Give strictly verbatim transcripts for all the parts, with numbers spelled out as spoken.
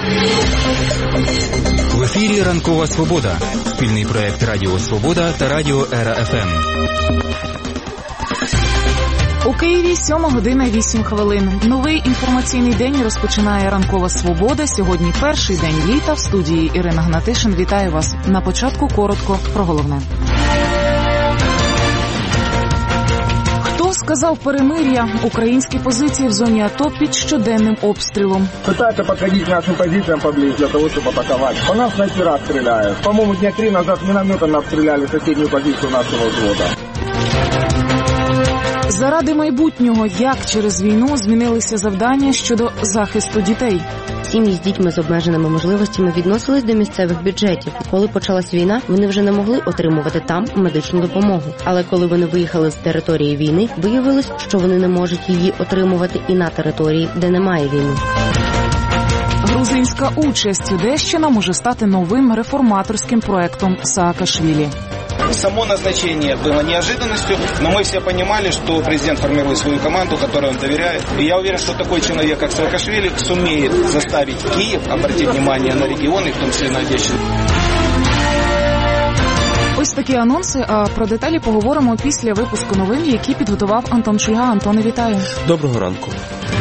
В ефірі «Ранкова Свобода» – спільний проєкт Радіо Свобода та Радіо Ера Еф Ем. У Києві сьома година вісім хвилин. Новий інформаційний день розпочинає «Ранкова Свобода». Сьогодні перший день літа. В студії Ірина Гнатишин. Вітаю вас. На початку коротко про головне. Хто сказав перемир'я? Українські позиції в зоні АТО під щоденним обстрілом. Пытаются подходить к нашим позициям поближе для того, чтобы атаковать. По нас снайпера стреляют. По-моему, дня три назад минометом обстреляли соседнюю позицию нашего взвода. Заради майбутнього, як через війну змінилися завдання щодо захисту дітей. Сім'ї з дітьми з обмеженими можливостями відносились до місцевих бюджетів. Коли почалась війна, вони вже не могли отримувати там медичну допомогу. Але коли вони виїхали з території війни, виявилось, що вони не можуть її отримувати і на території, де немає війни. Грузинська участь. Одещина може стати новим реформаторським проектом Саакашвілі. Само назначение было неожиданностью, но мы все понимали, что президент формирует свою команду, которой он доверяет. И я уверен, что такой человек, как Саакашвили, сумеет заставить Киев обратить внимание на регионы, в том числе на Одещину. Ось такі анонси, а про деталі поговоримо після випуску новин, які підготував Антон Шульга. Антоне, вітаю. Доброго ранку.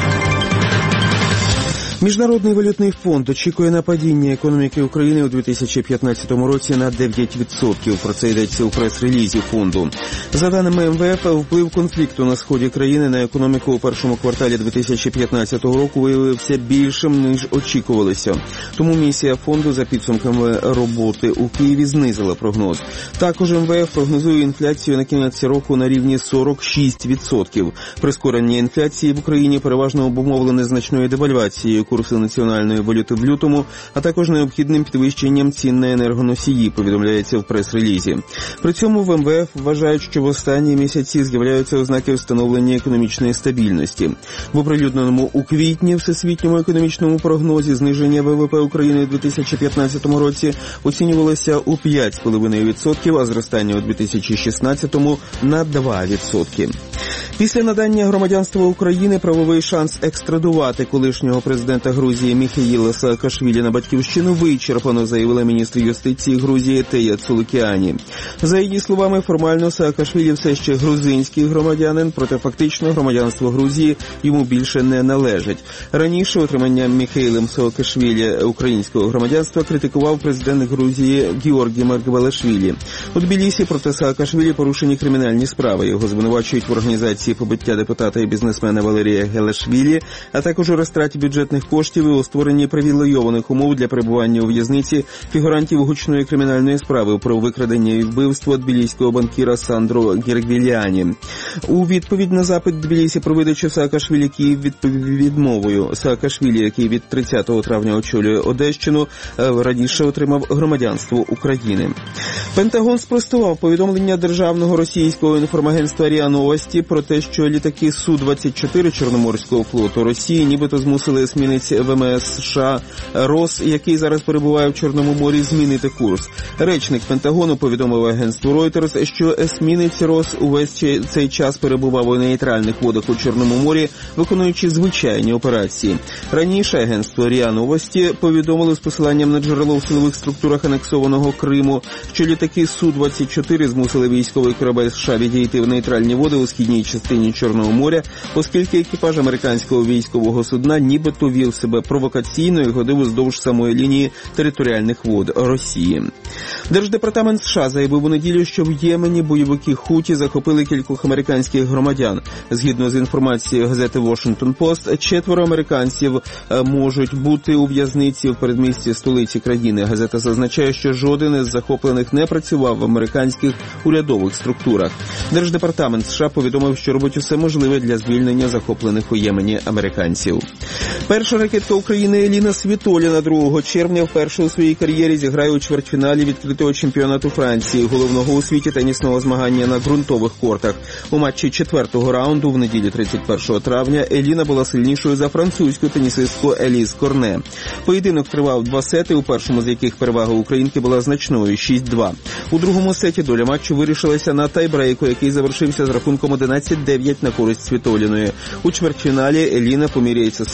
Міжнародний валютний фонд очікує на падіння економіки України у дві тисячі п'ятнадцятому році на дев'ять відсотків. Про це йдеться у прес-релізі фонду. За даними Ем Ве Еф, вплив конфлікту на сході країни на економіку у першому кварталі дві тисячі п'ятнадцятого року виявився більшим, ніж очікувалося. Тому місія фонду за підсумками роботи у Києві знизила прогноз. Також Ем Ве Еф прогнозує інфляцію на кінець року на рівні сорок шість відсотків. Прискорення інфляції в Україні переважно обумовлене значною девальвацією курсу національної валюти в лютому, а також необхідним підвищенням цін на енергоносії, повідомляється в прес-релізі. При цьому в Ем Ве Еф вважають, що в останні місяці з'являються ознаки встановлення економічної стабільності. В оприлюдненому у квітні Всесвітньому економічному прогнозі зниження Ве Ве Пе України у дві тисячі п'ятнадцятому році оцінювалося у п'ять цілих п'ять десятих відсотка, а зростання у дві тисячі шістнадцятому на два відсотки. Після надання громадянства України правовий шанс екстрадувати колишнього президента Грузії Міхеїла Саакашвілі на батьківщину вичерпано, заявила міністр юстиції Грузії Тея Цулукіані. За її словами, формально Саакашвілі все ще грузинський громадянин, проте фактично громадянство Грузії йому більше не належить. Раніше отримання Міхеїлем Саакашвілі українського громадянства критикував президент Грузії Георгій Маргвелашвілі. У Тбілісі проти Саакашвілі порушені кримінальні справи. Його звинувачують в організації побиття депутата і бізнесмена Валерія Гелашвілі, а також у розтраті бюджетних коштів і у створенні привілейованих умов для перебування у в'язниці фігурантів гучної кримінальної справи про викрадення і вбивство тбіліського банкіра Сандро Гергвіліані. У відповідь на запит Тбілісі про видачу Саакашвілі Київ відповів відмовою. Саакашвілі, який від тридцятого травня очолює Одещину, раніше отримав громадянство України. Пентагон спростував повідомлення державного російського інформагентства РІА Новості про те, що літаки Су двадцять чотири Чорноморського флоту Росії нібито змусили есмінець Ве Ем Ес США «Рос», який зараз перебуває в Чорному морі, змінити курс. Речник Пентагону повідомив агентству Reuters, що есмінець «Рос» увесь цей час перебував у нейтральних водах у Чорному морі, виконуючи звичайні операції. Раніше агентство РІА Новості повідомило з посиланням на джерело в силових структурах анексованого Криму, що літаки Су двадцять чотири змусили військовий корабель США відійти в нейтральні води у східній частині Чорного моря, оскільки екіпаж американського військового судна нібито вів себе провокаційно і ходив уздовж самої лінії територіальних вод Росії. Держдепартамент США заявив у неділю, що в Ємені бойовики Хуті захопили кількох американських громадян. Згідно з інформацією газети Washington Post, четверо американців можуть бути у в'язниці в передмісті столиці країни. Газета зазначає, що жоден із захоплених не працював в американських урядових структурах. Держдепартамент США повідомив, що робить усе можливе для звільнення захоплених у Ємені американців. Перша ракетка України Еліна Світоліна другого червня вперше у своїй кар'єрі зіграє у чвертьфіналі відкритого чемпіонату Франції, головного у світі тенісного змагання на ґрунтових кортах. У матчі четвертого раунду в неділю тридцять першого травня Еліна була сильнішою за французьку тенісистку Еліз Корне. Поєдинок тривав два сети, у першому з яких перевага українки була значною – шість два. У другому сеті доля матчу вирішилася на тайбрейку, який завершився з рахунком одинадцять дев'ять на користь Світоліної. У чвертьфіналі Еліна поміряється силами з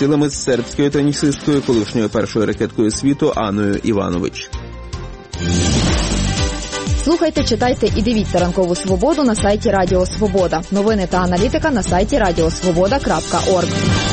сербською тенісисткою, колишньою першою ракеткою світу Анною Іванович. Слухайте, читайте і дивіться «Ранкову свободу» на сайті Радіо Свобода. Новини та аналітика на сайті радіосвобода крапка орг.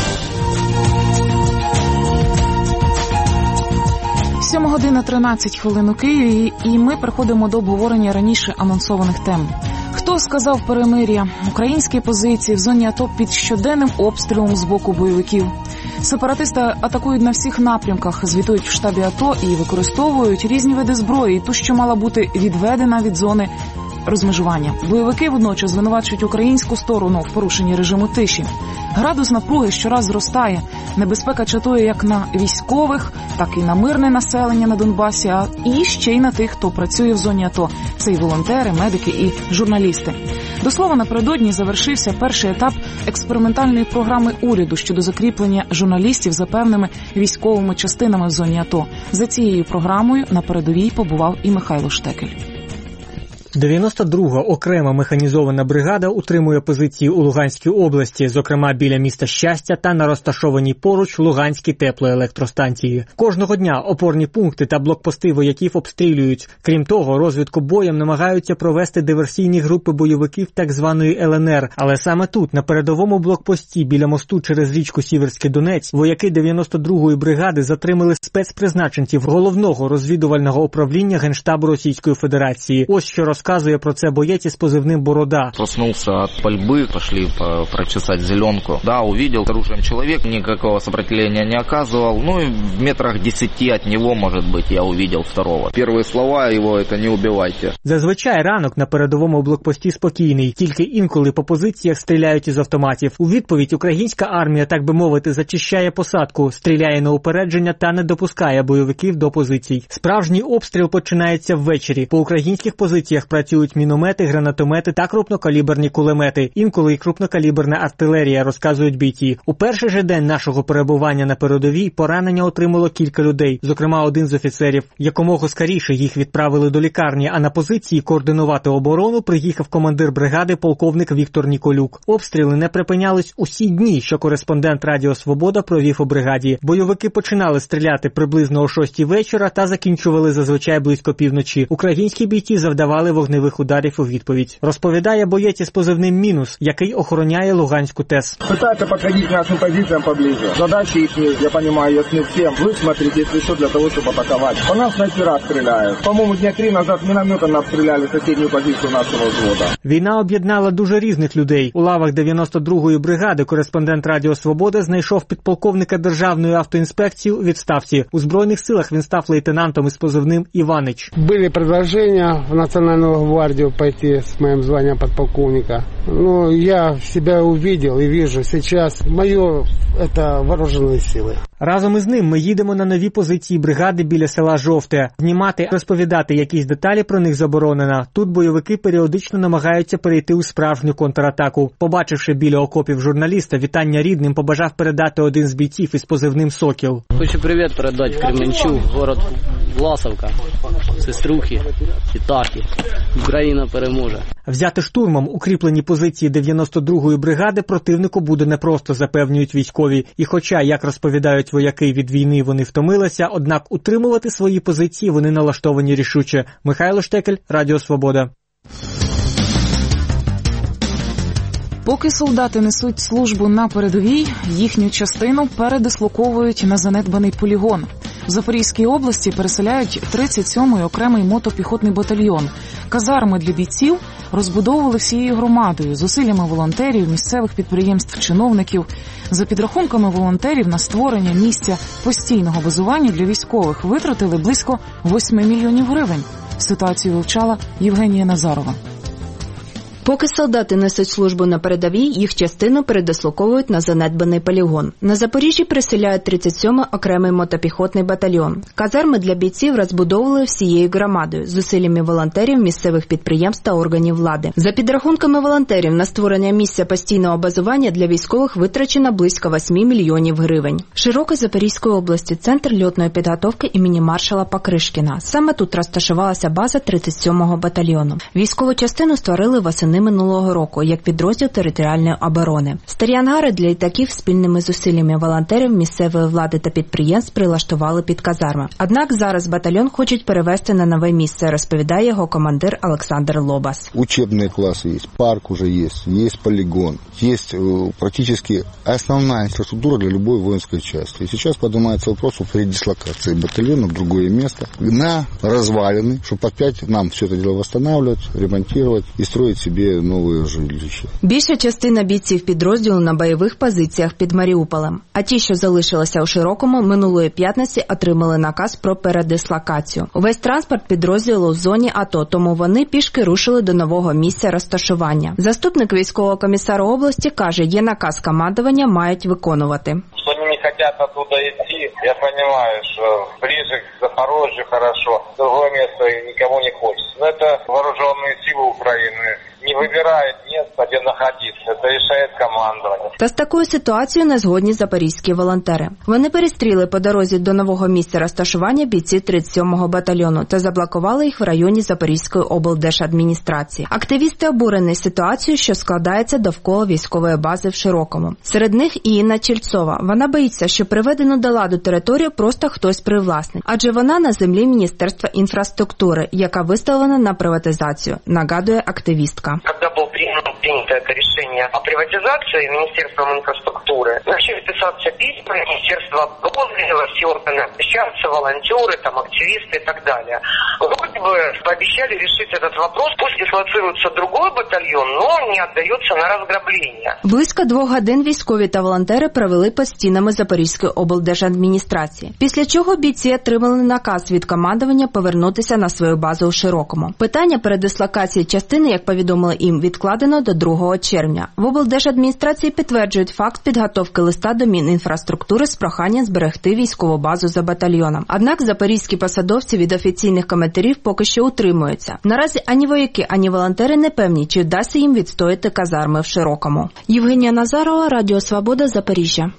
сьома година тринадцять хвилин у Києві, і ми переходимо до обговорення раніше анонсованих тем. Хто сказав перемир'я? Українські позиції в зоні АТО під щоденним обстрілом з боку бойовиків. Сепаратисти атакують на всіх напрямках, звітують в штабі АТО і використовують різні види зброї, ту, що мала бути відведена від зони розмежування. Бойовики водночас звинувачують українську сторону в порушенні режиму тиші. Градус напруги щораз зростає. Небезпека чатує як на військових, так і на мирне населення на Донбасі, а і ще й на тих, хто працює в зоні АТО. Це і волонтери, медики, і журналісти. До слова, напередодні завершився перший етап експериментальної програми уряду щодо закріплення журналістів за певними військовими частинами в зоні АТО. За цією програмою на передовій побував і Михайло Штекель. дев'яносто друга окрема механізована бригада утримує позиції у Луганській області, зокрема біля міста Щастя та на розташованій поруч Луганській теплоелектростанції. Кожного дня опорні пункти та блокпости вояків обстрілюють. Крім того, розвідку боєм намагаються провести диверсійні групи бойовиків так званої ел ен ер. Але саме тут, на передовому блокпості біля мосту через річку Сіверський Донець, вояки дев'яносто другої бригади затримали спецпризначенців головного розвідувального управління Генштабу Російської Федерації. Ось що розказує про це боєць із позивним «Борода». Проснулся от пальбы, пошли прочесать зеленку. Да, увидел оружием человек, никакого сопротивления не оказывал. Ну и в метрах десяти от него, может быть, я увидел второго. Первые слова его — это «не убивайте». Зазвичай ранок на передовому блокпості спокійний, тільки інколи по позиціях стріляють із автоматів. У відповідь українська армія, так би мовити, зачищає посадку, стріляє на упередження та не допускає бойовиків до позицій. Справжній обстріл починається ввечері. По українських позиціях працюють міномети, гранатомети та крупнокаліберні кулемети. Інколи й крупнокаліберна артилерія, розказують бійці. У перший же день нашого перебування на передовій поранення отримало кілька людей, зокрема один з офіцерів. Якомога скоріше їх відправили до лікарні, а на позиції координувати оборону приїхав командир бригади полковник Віктор Ніколюк. Обстріли не припинялись усі дні, що кореспондент Радіо Свобода провів у бригаді. Бойовики починали стріляти приблизно о шостій вечора та закінчували зазвичай близько півночі. Українські бійці завдавали вогневих ударів у відповідь. Розповідає боєць із позивним «Мінус», який охороняє Луганську ТЕС. Пытаются подходить нашим позициям поближе. Задачи их, я понимаю, ясны всем. Высмотреть, если что, для того, чтобы атаковать. По нам снайпера стреляют. По-моему, дня три назад минометом обстреляли соседнюю позицию нашего взвода. Війна об'єднала дуже різних людей. У лавах дев'яносто другої бригади кореспондент Радіо Свобода знайшов підполковника Державної автоінспекції у відставці. У Збройних силах він став лейтенантом із позивним «Іванич». Були предложення в Національну гвардию пойти с моим званием подполковника. Но я себя увидел и вижу сейчас мое это вооруженные силы. Разом із ним ми їдемо на нові позиції бригади біля села Жовте. Знімати, розповідати якісь деталі про них заборонено. Тут бойовики періодично намагаються перейти у справжню контратаку. Побачивши біля окопів журналіста, вітання рідним побажав передати один з бійців із позивним «Сокіл». Хочу привіт передати Кременчук, город Власовка, сеструхи і таки. Україна переможе. Взяти штурмом укріплені позиції дев'яносто другої бригади противнику буде непросто, запевнюють військові. І хоча, як розповідають вояки, від війни вони втомилися, однак утримувати свої позиції вони налаштовані рішуче. Михайло Штекель, Радіо Свобода. Поки солдати несуть службу на передовій, їхню частину передислоковують на занедбаний полігон. В Запорізькій області переселяють тридцять сьомий окремий мотопіхотний батальйон. Казарми для бійців розбудовували всією громадою, зусиллями волонтерів, місцевих підприємств, чиновників. За підрахунками волонтерів, на створення місця постійного базування для військових витратили близько восьми мільйонів гривень. Ситуацію вивчала Євгенія Назарова. Поки солдати несуть службу на передовій, їх частину передислоковують на занедбаний полігон. На Запоріжжі переселяють тридцять сьомий окремий мотопіхотний батальйон. Казарми для бійців розбудовували всією громадою, зусиллями волонтерів, місцевих підприємств та органів влади. За підрахунками волонтерів, на створення місця постійного базування для військових витрачено близько восьми мільйонів гривень. Широка Запорізької області – центр льотної підготовки імені маршала Покришкіна. Саме тут розташувалася база тридцять сьомого батальйону. Військову частину створили восени весни минулого року як підрозділ територіальної оборони. Старі ангари для літаків спільними зусиллями волонтерів, місцевої влади та підприємств прилаштували під казарми. Однак зараз батальйон хочуть перевести на нове місце, розповідає його командир Олександр Лобас. Учебные классы есть, парк уже есть, есть полигон, есть практически основная инфраструктура для любой воинской части. И сейчас поднимается вопрос о передислокации батальона в другое место на развалины, чтобы опять нам все это дело восстанавливать, ремонтировать и строить себе новые жилища. Більша частина бійців підрозділу на бойових позиціях під Маріуполем. А ті, що залишилися у Широкому, минулої п'ятниці отримали наказ про передислокацію. Увесь транспорт підрозділу в зоні АТО, тому вони пішки рушили до нового місця розташування. Заступник військового комісара області каже, є наказ командування, мають виконувати. Что они не хотят оттуда идти, я понимаю, что ближе к Запорожью хорошо, другое место никому не хочется. Но это вооруженные силы Украины не вибирають місце, де знаходитися. Це рішає командування. Та з такою ситуацією не згодні запорізькі волонтери. Вони перестріли по дорозі до нового місця розташування бійців тридцять сьомого батальйону та заблокували їх в районі Запорізької облдержадміністрації. Активісти обурені ситуацією, що складається довкола військової бази в Широкому. Серед них і Інна Чільцова. Вона боїться, що приведену до ладу територію просто хтось привласнить, адже вона на землі Міністерства інфраструктури, яка виставлена на приватизацію, нагадує активістка. Когда было принято, принято это решение о приватизации Министерством инфраструктуры, начали писаться письма, Министерство обороны, все органы обращаются, волонтеры, там, активисты и так далее. Вроде бы пообещали решить этот вопрос, пусть дислоцируется другой батальон, но не отдается на разграбление. Близько двох годин військові та волонтери провели під стінами Запорізької облдержадміністрації. Після чого бійці отримали наказ від командування повернутися на свою базу у Широкому. Питання передислокації частини, як повідомили їм, відкладено до другого червня. В облдержадміністрації підтверджують факт підготовки листа до Мінінфраструктури з проханням зберегти військову базу за батальйоном. Однак запорізькі посадовці від офіційних коментарів поки що утримуються. Наразі ані вояки, ані волонтери не певні, чи вдасться їм відстояти казарми в Широкому. Євгенія Назарова, Радіо Свобода, Запоріжжя.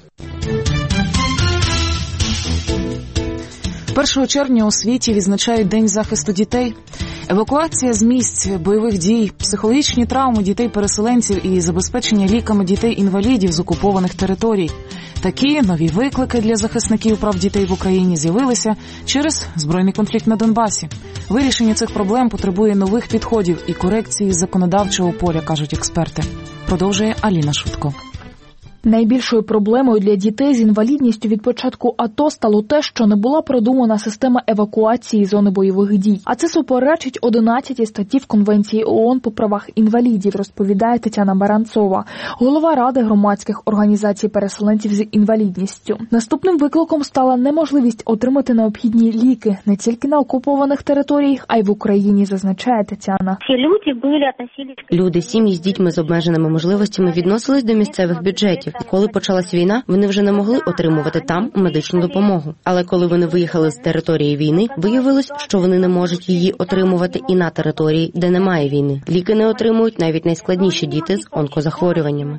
першого червня у світі відзначають День захисту дітей. Евакуація з місць бойових дій, психологічні травми дітей-переселенців і забезпечення ліками дітей-інвалідів з окупованих територій. Такі нові виклики для захисників прав дітей в Україні з'явилися через збройний конфлікт на Донбасі. Вирішення цих проблем потребує нових підходів і корекції законодавчого поля, кажуть експерти. Продовжує Аліна Шутко. Найбільшою проблемою для дітей з інвалідністю від початку АТО стало те, що не була продумана система евакуації зони бойових дій. А це суперечить одинадцятій статті в Конвенції ООН по правах інвалідів, розповідає Тетяна Баранцова, голова Ради громадських організацій переселенців з інвалідністю. Наступним викликом стала неможливість отримати необхідні ліки не тільки на окупованих територіях, а й в Україні, зазначає Тетяна. Люди, сім'ї з дітьми з обмеженими можливостями відносились до місцевих бюджетів. Коли почалась війна, вони вже не могли отримувати там медичну допомогу. Але коли вони виїхали з території війни, виявилось, що вони не можуть її отримувати і на території, де немає війни. Ліки не отримують навіть найскладніші діти з онкозахворюваннями.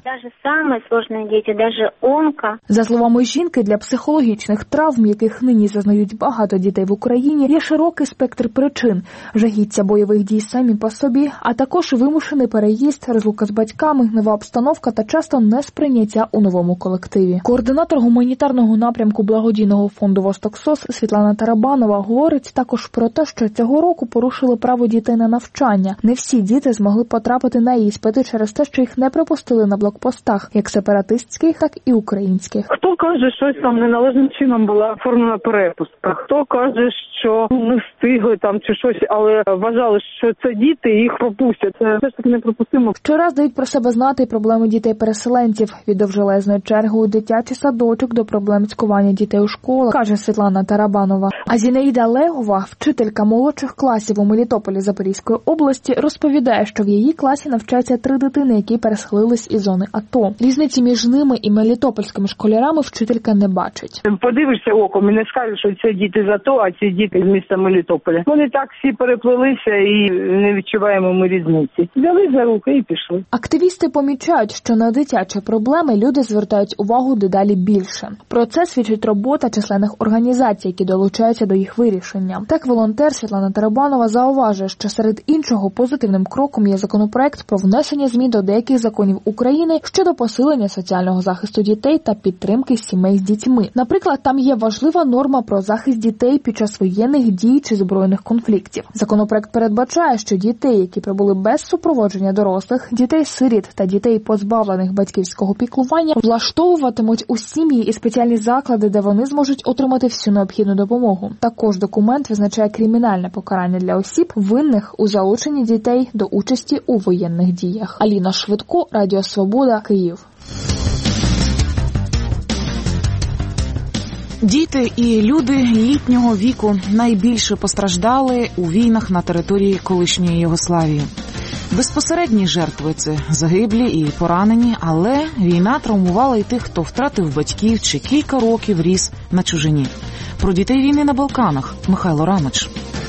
За словами жінки, для психологічних травм, яких нині зазнають багато дітей в Україні, є широкий спектр причин. Жахіття бойових дій самі по собі, а також вимушений переїзд, розлука з батьками, нова обстановка та часто несприйняття у новому колективі. Координатор гуманітарного напрямку благодійного фонду «Востоксос» Світлана Тарабанова говорить також про те, що цього року порушили право дітей на навчання. Не всі діти змогли потрапити на іспити через те, що їх не пропустили на блокпостах, як сепаратистських, так і українських. Хто каже, що там неналежним чином була оформлена перепустка, хто каже, що не встигли там чи щось, але вважали, що це діти і їх пропустять. Це все ж таки неприпустимо. Щораз дають про себе знати і проблеми дітей-переселенців. Від довжелезної черги у дитячий садочок до проблем цькування дітей у школах, каже Світлана Тарабанова. А Зінаїда Легова, вчителька молодших класів у Мелітополі Запорізької області, розповідає, що в її класі навчаються три дитини, які переселились із зони АТО. Різниці між ними і мелітопольськими школярами вчителька не бачить. Подивишся оком і не скажеш, що це діти з АТО, а ці діти з міста Мелітополя. Вони так всі переплилися і не відчуваємо ми різниці. Взяли за руки і пішли. Активісти помічають, що на дитячі проблеми люди звертають увагу дедалі більше. Про це свідчить робота численних організацій, які долучаються до їх вирішення. Так, волонтер Світлана Тарабанова зауважує, що серед іншого позитивним кроком є законопроект про внесення змін до деяких законів України щодо посилення соціального захисту дітей та підтримки сімей з дітьми. Наприклад, там є важлива норма про захист дітей під час воєнних дій чи збройних конфліктів. Законопроект передбачає, що дітей, які прибули без супроводження дорослих, дітей-сиріт та дітей, позбавлених батьківського піклування, влаштовуватимуть у сім'ї і спеціальні заклади, де вони зможуть отримати всю необхідну допомогу. Також документ визначає кримінальне покарання для осіб, винних у залученні дітей до участі у воєнних діях. Аліна Швидко, Радіо Свобода, Київ. Діти і люди літнього віку найбільше постраждали у війнах на території колишньої Югославії. Безпосередні жертви – це загиблі і поранені, але війна травмувала і тих, хто втратив батьків чи кілька років ріс на чужині. Про дітей війни на Балканах Михайло Рамич.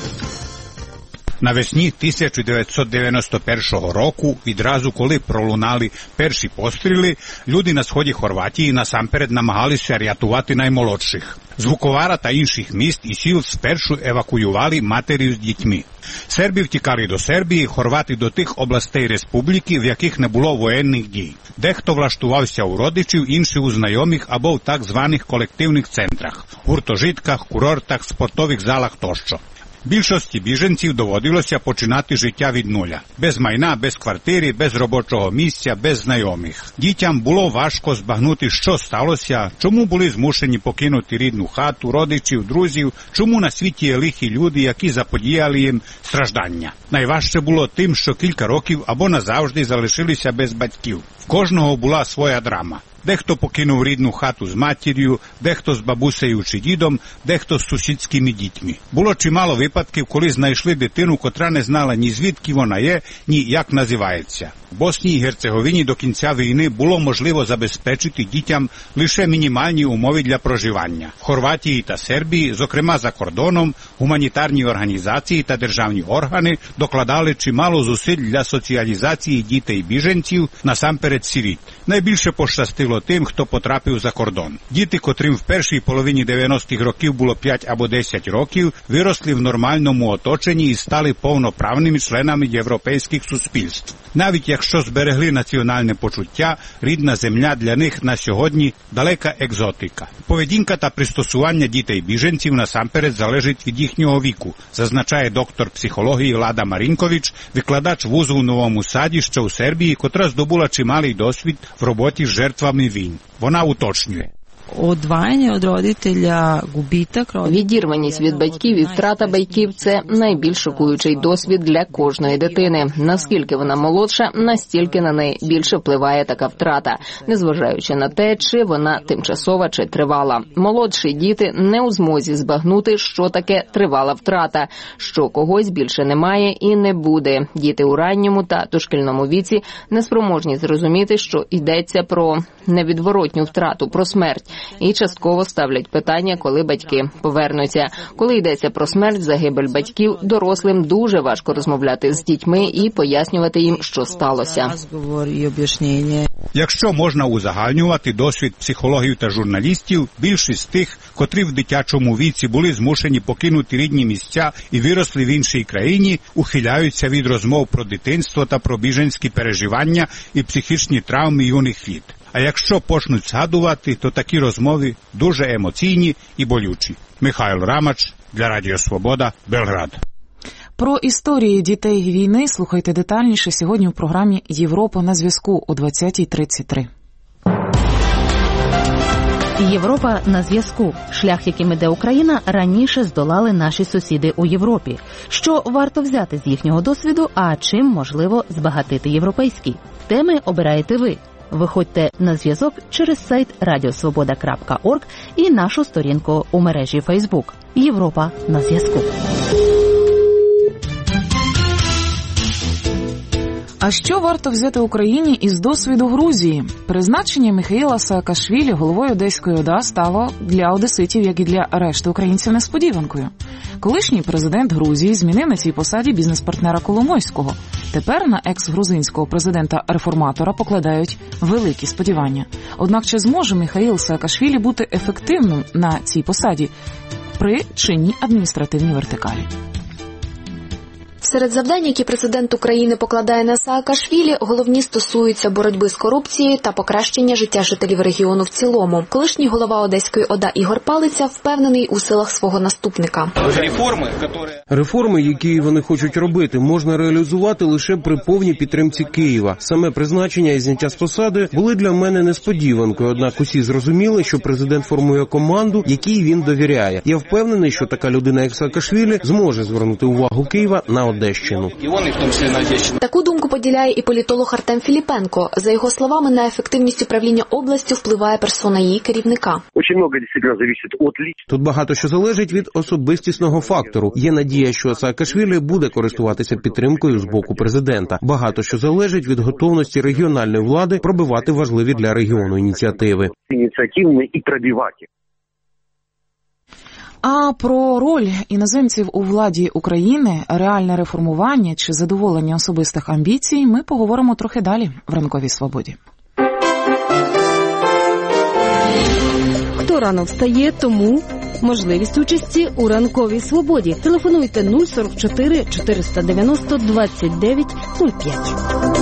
Навесні тисяча дев'ятсот дев'яносто першого року, відразу коли пролунали перші постріли, люди на сході Хорватії насамперед намагалися рятувати наймолодших. З Вуковара та інших міст і сіл спершу евакуювали матері з дітьми. Серби втікали до Сербії, хорвати до тих областей республіки, в яких не було воєнних дій. Дехто влаштувався у родичів, інші у знайомих або в так званих колективних центрах – гуртожитках, курортах, спортових залах тощо. Більшості біженців доводилося починати життя від нуля. Без майна, без квартири, без робочого місця, без знайомих. Дітям було важко збагнути, що сталося, чому були змушені покинути рідну хату, родичів, друзів, чому на світі є лихі люди, які заподіяли їм страждання. Найважче було тим, що кілька років або назавжди залишилися без батьків. В кожного була своя драма. Дехто покинув рідну хату з матір'ю, дехто з бабусею чи дідом, дехто з сусідськими дітьми. Було чимало випадків, коли знайшли дитину, котра не знала ні звідки вона є, ні як називається. В Боснії і Герцеговині до кінця війни було можливо забезпечити дітям лише мінімальні умови для проживання. В Хорватії та Сербії, зокрема за кордоном, гуманітарні організації та державні органи докладали чимало зусиль для соціалізації дітей-біженців, насамперед сиріт. Найбільше пощастило тим, хто потрапив за кордон. Діти, котрим в першій половині дев'яностих років було п'ять або десять років, виросли в нормальному оточенні і стали повноправними членами європейських суспільств. Навіть якщо зберегли національне почуття, рідна земля для них на сьогодні далека екзотика. Поведінка та пристосування дітей-біженців насамперед залежить від їхнього віку, зазначає доктор психології Лада Марінкович, викладач вузу в Новому Саді, що у Сербії, котра здобула чималий досвід в роботі з жертвами війн. Вона уточнює. Одвajanje od roditelja, gubitak roditelja. Відірваність від батьків і втрата батьків – це найбільш шокуючий досвід для кожної дитини. Наскільки вона молодша, настільки на неї більше впливає така втрата, незважаючи на те, чи вона тимчасова, чи тривала. Молодші діти не у змозі збагнути, що таке тривала втрата, що когось більше немає і не буде. Діти у ранньому та дошкільному віці неспроможні зрозуміти, що йдеться про невідворотню втрату, про смерть. І частково ставлять питання, коли батьки повернуться. Коли йдеться про смерть, загибель батьків, дорослим дуже важко розмовляти з дітьми і пояснювати їм, що сталося. Якщо можна узагальнювати досвід психологів та журналістів, більшість тих, котрі в дитячому віці були змушені покинути рідні місця і виросли в іншій країні, ухиляються від розмов про дитинство та про біженські переживання і психічні травми юних літ. А якщо почнуть згадувати, то такі розмови дуже емоційні і болючі. Михайло Рамач для Радіо Свобода, Белград. Про історії дітей війни слухайте детальніше сьогодні у програмі «Європа на зв'язку» о двадцятій тридцять три. Європа на зв'язку. Шлях, яким іде Україна, раніше здолали наші сусіди у Європі. Що варто взяти з їхнього досвіду, а чим можливо збагатити європейський? Теми обираєте ви. Виходьте на зв'язок через сайт радіосвобода крапка орг і нашу сторінку у мережі Фейсбук. Європа на зв'язку. А що варто взяти Україні із досвіду Грузії? Призначення Міхаїла Саакашвілі головою Одеської ОДА стало для одеситів, як і для решти українців, несподіванкою. Колишній президент Грузії змінив на цій посаді бізнес-партнера Коломойського. Тепер на екс-грузинського президента-реформатора покладають великі сподівання. Однак чи зможе Міхаїл Саакашвілі бути ефективним на цій посаді при чинній адміністративній вертикалі? Серед завдань, які президент України покладає на Саакашвілі, головні стосуються боротьби з корупцією та покращення життя жителів регіону в цілому. Колишній голова Одеської ОДА Ігор Палиця впевнений у силах свого наступника. Реформи, Реформи, які вони хочуть робити, можна реалізувати лише при повній підтримці Києва. Саме призначення і зняття з посади були для мене несподіванкою, однак усі зрозуміли, що президент формує команду, якій він довіряє. Я впевнений, що така людина, як Саакашвілі, зможе звернути увагу Києва на Одещину. Таку думку поділяє і політолог Артем Філіпенко. За його словами, на ефективність управління областю впливає персона її керівника. Тут багато що залежить від особистісного фактору. Є надія, що Саакашвілі буде користуватися підтримкою з боку президента. Багато що залежить від готовності регіональної влади пробивати важливі для регіону ініціативи. Ініціативні і пробивати. А про роль іноземців у владі України, реальне реформування чи задоволення особистих амбіцій ми поговоримо трохи далі в «Ранковій свободі». Хто рано встає, тому можливість участі у «Ранковій свободі». Телефонуйте нуль сорок чотири чотириста дев'яносто двадцять дев'ять нуль п'ять.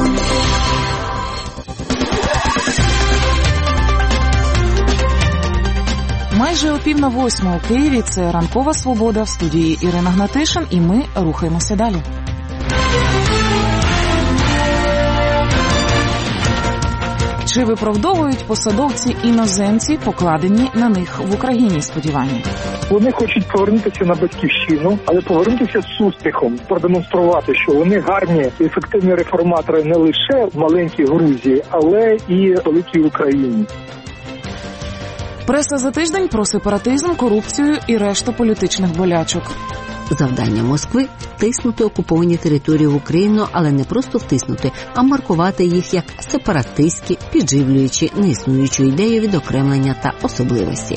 Майже о пів на восьму у Києві. Це «Ранкова свобода», в студії Ірина Гнатишин, і ми рухаємося далі. Чи виправдовують посадовці іноземці покладені на них в Україні сподівання? Вони хочуть повернутися на батьківщину, але повернутися з успіхом, продемонструвати, що вони гарні і ефективні реформатори не лише в маленькій Грузії, але і в великій Україні. Преса за тиждень про сепаратизм, корупцію і решту політичних болячок. Завдання Москви – втиснути окуповані території в Україну, але не просто втиснути, а маркувати їх як сепаратистські, підживлюючи неіснуючу ідею відокремлення та особливості.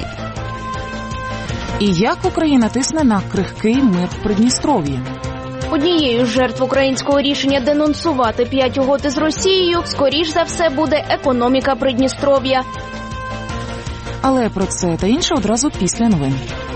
І як Україна тисне на крихкий мир в Придністров'ї. Однією з жертв українського рішення денонсувати п'ять угод із Росією, скоріш за все, буде економіка Придністров'я. Але про це та інше одразу після новин.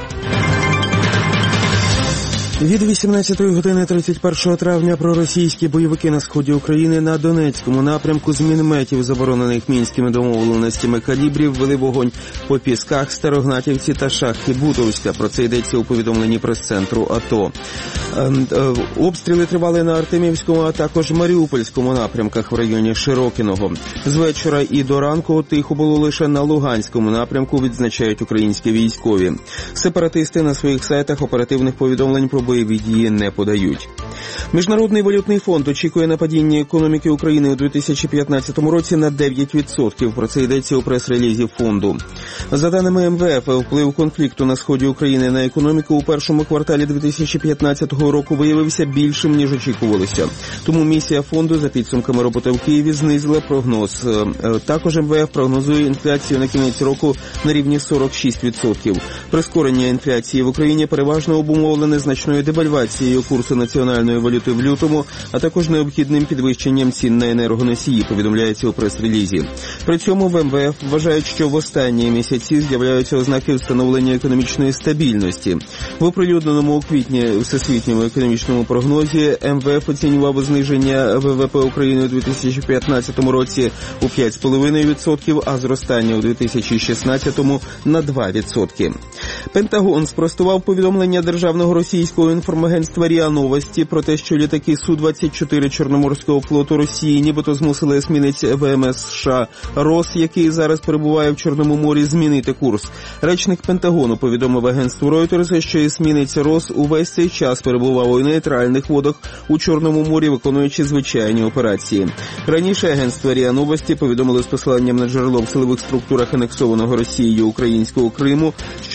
Від вісімнадцятої години тридцять першого травня проросійські бойовики на сході України на Донецькому напрямку з мінометів, заборонених мінськими домовленостями калібрів, вели вогонь по Пісках, Старогнатівці та Шахті Бутовська. Про це йдеться у повідомленні прес-центру АТО. Обстріли тривали на Артемівському, а також Маріупольському напрямках в районі Широкиного. З вечора і до ранку тихо було лише на Луганському напрямку, відзначають українські військові. Сепаратисти на своїх сайтах оперативних повідомлень про бойові дії не подають. Міжнародний валютний фонд очікує на падіння економіки України у дві тисячі п'ятнадцятому році на дев'ять відсотків. Про це йдеться у прес-релізі фонду. За даними ем ве еф, вплив конфлікту на сході України на економіку у першому кварталі дві тисячі п'ятнадцятого року виявився більшим, ніж очікувалося. Тому місія фонду за підсумками роботи в Києві знизила прогноз. Також ем ве еф прогнозує інфляцію на кінець року на рівні сорок шість відсотків. Прискорення інфляції в Україні переважно обумовлене значною девальвацією курсу національної валюти в лютому, а також необхідним підвищенням цін на енергоносії, повідомляється у прес-релізі. При цьому в ем ве еф вважають, що в останні місяці з'являються ознаки встановлення економічної стабільності. В оприлюдненому у квітні Всесвітньому економічному прогнозі ем ве еф оцінював зниження ве ве пе України у дві тисячі п'ятнадцятому році у п'ять цілих п'ять десятих відсотка, а зростання у дві тисячі шістнадцятому на два відсотки. Пентагон спростував повідомлення державного російського інформагентства РІА Новості про те, що літаки Су двадцять чотири Чорноморського флоту Росії нібито змусили есмінець ве ем ес США «Рос», який зараз перебуває в Чорному морі, змінити курс. Речник Пентагону повідомив агентству Reuters, що есмінець «Рос» увесь цей час перебував у нейтральних водах у Чорному морі, виконуючи звичайні операції. Раніше агентство РІА Новості повідомило з посиланням на джерело в силових структурах анексованого Росією українського Криму, що літаки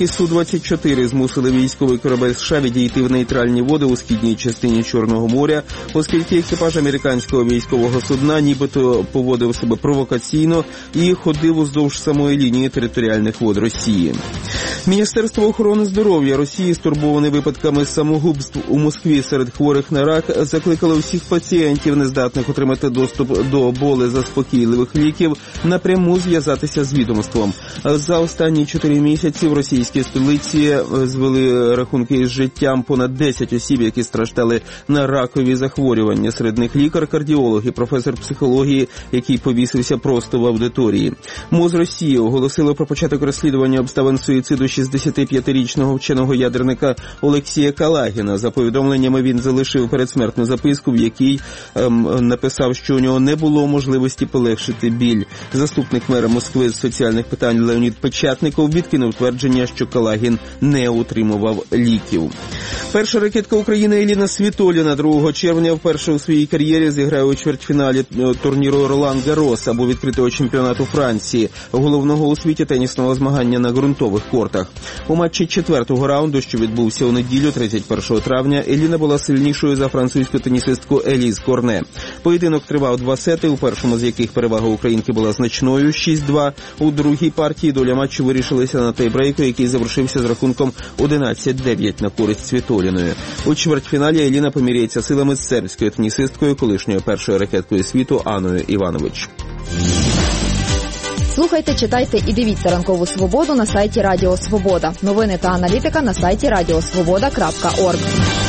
Су двадцять чотири змусили військовий корабель США відійти в нейтральні води у східній частині Чорного моря, оскільки екіпаж американського військового судна нібито поводив себе провокаційно і ходив уздовж самої лінії територіальних вод Росії. Міністерство охорони здоров'я Росії, стурбоване випадками самогубств у Москві серед хворих на рак, закликало всіх пацієнтів, нездатних отримати доступ до болезаспокійливих ліків, напряму зв'язатися з відомством. За останні чотири місяці в російській столиці звели рахунки із життям понад десять осіб, які страждали на ракові захворювання. Серед них лікар, кардіолог і професор психології, який повісився просто в аудиторії. МОЗ Росії оголосило про початок розслідування обставин суїциду шістдесятип'ятирічного вченого ядерника Олексія Калагіна. За повідомленнями, він залишив передсмертну записку, в якій ем, написав, що у нього не було можливості полегшити біль. Заступник мера Москви з соціальних питань Леонід Печатников відкинув твердження, що Калагін не отримував ліків. Перша ракетка України Еліна Світоліна другого червня вперше у своїй кар'єрі зіграє у чвертьфіналі турніру Ролан Гарос або відкритого чемпіонату Франції, головного у світі тенісного змагання на ґрунтових кортах. У матчі четвертого раунду, що відбувся у неділю, тридцять першого травня, Еліна була сильнішою за французьку тенісистку Еліз Корне. Поєдинок тривав два сети, у першому з яких перевага українки була значною – шість-два. У другій партії доля матчу вирішилася на тайбрейку, який завершився з рахунком одинадцять дев'ять на користь Світоліної. У чвертьфіналі Еліна поміряється силами з сербською тенісисткою, колишньою першою ракеткою світу Анною Іванович. Слухайте, читайте і дивіться «Ранкову Свободу» на сайті Радіо Свобода. Новини та аналітика на сайті радіосвобода крапка орг.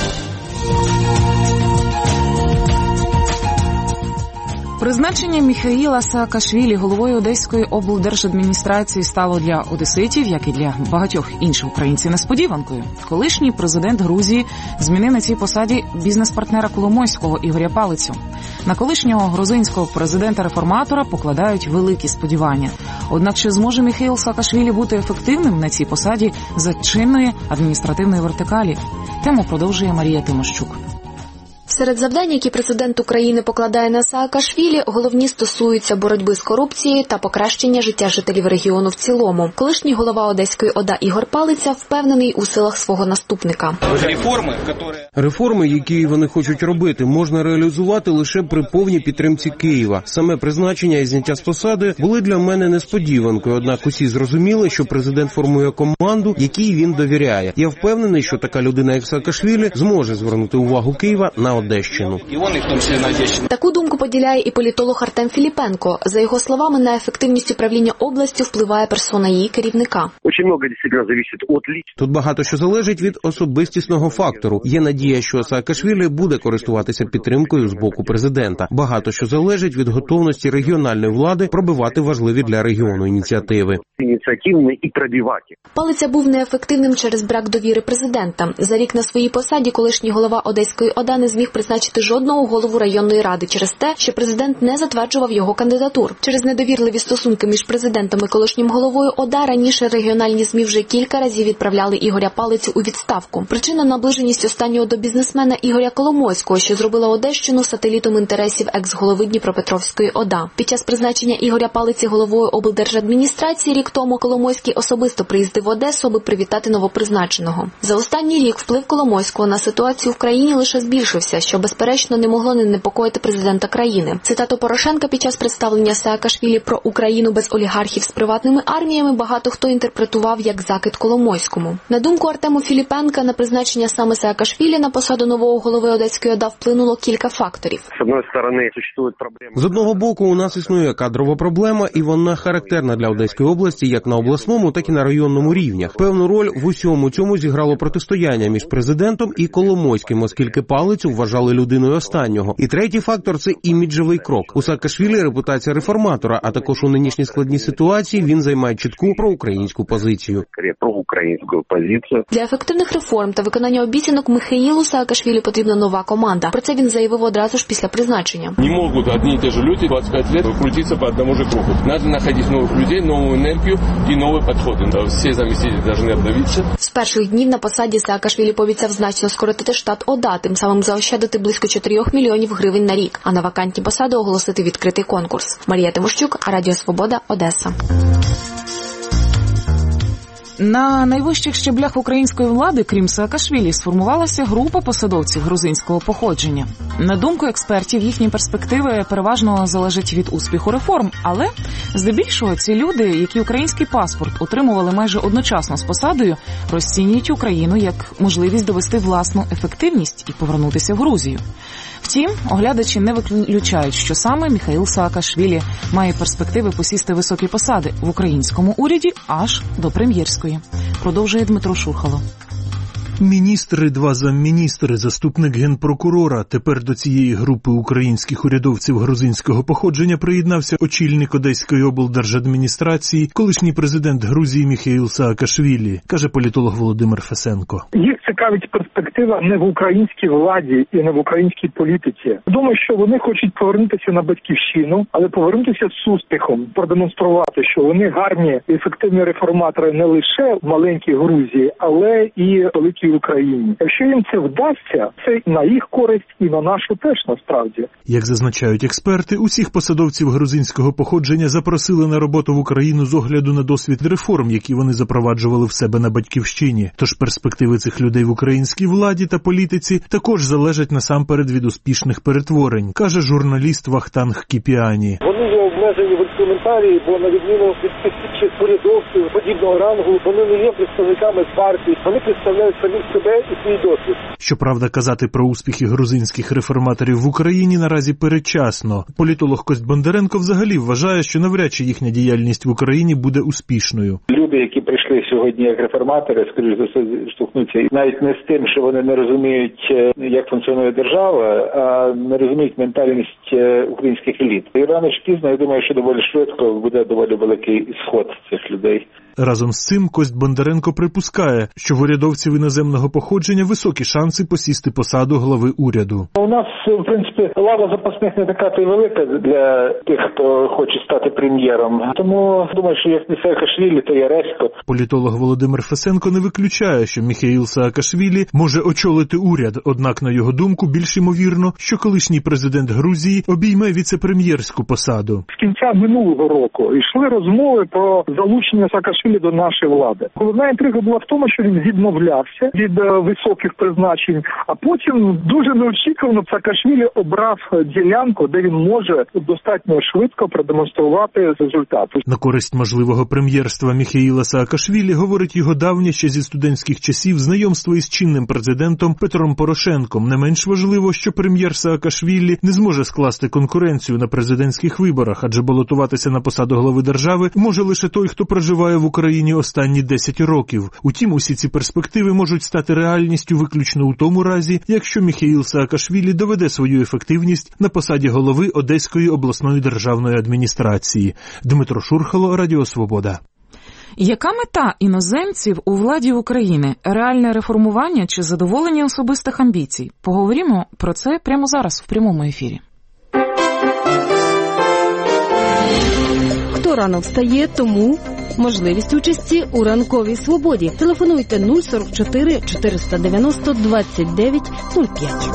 Призначення Міхаїла Саакашвілі головою Одеської облдержадміністрації стало для одеситів, як і для багатьох інших українців, несподіванкою. Колишній президент Грузії змінив на цій посаді бізнес-партнера Коломойського Ігоря Палицю. На колишнього грузинського президента-реформатора покладають великі сподівання. Однак чи зможе Міхаїл Саакашвілі бути ефективним на цій посаді за чинної адміністративної вертикалі? Тему продовжує Марія Тимощук. Серед завдань, які президент України покладає на Саакашвілі, головні стосуються боротьби з корупцією та покращення життя жителів регіону в цілому. Колишній голова Одеської ОДА Ігор Палиця впевнений у силах свого наступника. Реформи, Реформи, які вони хочуть робити, можна реалізувати лише при повній підтримці Києва. Саме призначення і зняття з посади були для мене несподіванкою, однак усі зрозуміли, що президент формує команду, якій він довіряє. Я впевнений, що така людина, як Саакашвілі, зможе звернути увагу Києва на Одещину. Таку думку поділяє і політолог Артем Філіпенко. За його словами, на ефективність управління областю впливає персона її керівника. Тут багато що залежить від особистісного фактору. Є надія, що Саакашвілі буде користуватися підтримкою з боку президента. Багато що залежить від готовності регіональної влади пробивати важливі для регіону ініціативи. Палиця був неефективним через брак довіри президента. За рік на своїй посаді колишній голова Одеської ОДА не зміг призначити жодного голову районної ради через те, що президент не затверджував його кандидатур. Через недовірливі стосунки між президентом і колишнім головою ОДА раніше регіональні ЗМІ вже кілька разів відправляли Ігоря Палицю у відставку. Причина – наближеність останнього до бізнесмена Ігоря Коломойського, що зробила Одещину сателітом інтересів екс-голови Дніпропетровської ОДА. Під час призначення Ігоря Палиці головою облдержадміністрації рік тому Коломойський особисто приїздив в Одесу, аби привітати новопризначеного. За останній рік вплив Коломойського на ситуацію в країні лише збільшився, що, безперечно, не могло не непокоїти президента країни. Цитату Порошенка під час представлення Саакашвілі про Україну без олігархів з приватними арміями багато хто інтерпретував як закид Коломойському. На думку Артему Філіпенка, на призначення саме Саакашвілі на посаду нового голови Одеської ОДА вплинуло кілька факторів. З одного боку, у нас існує кадрова проблема, і вона характерна для Одеської області як на обласному, так і на районному рівнях. Певну роль в усьому цьому зіграло протистояння між президентом і Коломойським, оскільки Палицю вважали людиною останнього. І третій фактор – це іміджевий крок. У Саакашвілі репутація реформатора, а також у нинішній складній ситуації він займає чітку проукраїнську позицію. Для ефективних реформ та виконання обіцянок Михаїлу Саакашвілі потрібна нова команда. Про це він заявив одразу ж після призначення. Не можуть одні і ті ж люди двадцять п'ять років крутитися по одному ж кругу. Треба знаходити нових людей, нову енергію і нові підходи. Всі замістителі повинні обновитися. З перших днів на посаді Саакашвілі пообіцяв значно скоротити штат ОДА, тим самим заощадити близько чотирьох мільйонів гривень на рік, а на вакантні посади оголосити відкритий конкурс. Марія Тимощук, Радіо Свобода, Одеса. На найвищих щеблях української влади, крім Саакашвілі, сформувалася група посадовців грузинського походження. На думку експертів, їхні перспективи переважно залежать від успіху реформ, але здебільшого ці люди, які український паспорт отримували майже одночасно з посадою, розцінюють Україну як можливість довести власну ефективність і повернутися в Грузію. Втім, оглядачі не виключають, що саме Міхаїл Саакашвілі має перспективи посісти високі посади в українському уряді аж до прем'єрської. Продовжує Дмитро Шурхало. Міністри, два замміністри, заступник генпрокурора. Тепер до цієї групи українських урядовців грузинського походження приєднався очільник Одеської облдержадміністрації, колишній президент Грузії Міхаїл Саакашвілі, каже політолог Володимир Фесенко. Їх цікавить перспектива не в українській владі і не в українській політиці. Думаю, що вони хочуть повернутися на батьківщину, але повернутися з успіхом, продемонструвати, що вони гарні і ефективні реформатори не лише в маленькій Грузії, але і в великій Україні. Якщо їм це вдасться, це на їх користь і на нашу теж насправді. Як зазначають експерти, усіх посадовців грузинського походження запросили на роботу в Україну з огляду на досвід реформ, які вони запроваджували в себе на батьківщині. Тож перспективи цих людей в українській владі та політиці також залежать насамперед від успішних перетворень, каже журналіст Вахтанг Кіпіані. Вони є обмежені в інструментарії, бо на відміну від інших урядовців подібного рангу, вони не є представниками партії, вони представляють самі себе і свій досвід. Щоправда, казати про успіхи грузинських реформаторів в Україні наразі передчасно. Політолог Кость Бондаренко взагалі вважає, що навряд чи їхня діяльність в Україні буде успішною. Люди, які прийшли сьогодні як реформатори, скоріш за все, штовхнуться навіть не з тим, що вони не розуміють, як функціонує держава, а не розуміють ментальність українських еліт. І рано чи пізно, я думаю, що доволі швидко буде доволі великий сход цих людей. Разом з цим Кость Бондаренко припускає, що в урядовців іноземного походження високі шанси посісти посаду глави уряду. У нас, в принципі, лава запасних не така то й велика для тих, хто хоче стати прем'єром. Тому думаю, що як не Саакашвілі, то Яресько. Політолог Володимир Фесенко не виключає, що Міхаїл Саакашвілі може очолити уряд, однак, на його думку, більш ймовірно, що колишній президент Грузії обійме віце-прем'єрську посаду. З кінця минулого року йшли розмови про залучення Саакашвілі до нашої влади. Головна інтрига була в тому, що він відмовлявся від високих призначень, а потім дуже неочікувано Саакашвілі обрав ділянку, де він може достатньо швидко продемонструвати результат. На користь можливого прем'єрства Міхаїла Саакашвілі говорить його давнє ще зі студентських часів знайомство із чинним президентом Петром Порошенком. Не менш важливо, що прем'єр Саакашвілі не зможе скласти конкуренцію на президентських виборах, адже балотуватися на посаду глави держави може лише той, хто проживає в Україні останні десять років. Утім, усі ці перспективи можуть стати реальністю виключно у тому разі, якщо Міхаїл Саакашвілі доведе свою ефективність на посаді голови Одеської обласної державної адміністрації. Дмитро Шурхало, Радіо Свобода. Яка мета іноземців у владі України? Реальне реформування чи задоволення особистих амбіцій? Поговоримо про це прямо зараз в прямому ефірі. Хто рано встає, тому можливість участі у ранковій свободі. Телефонуйте нуль сорок чотири чотириста дев'яносто двадцять дев'ять нуль п'ять.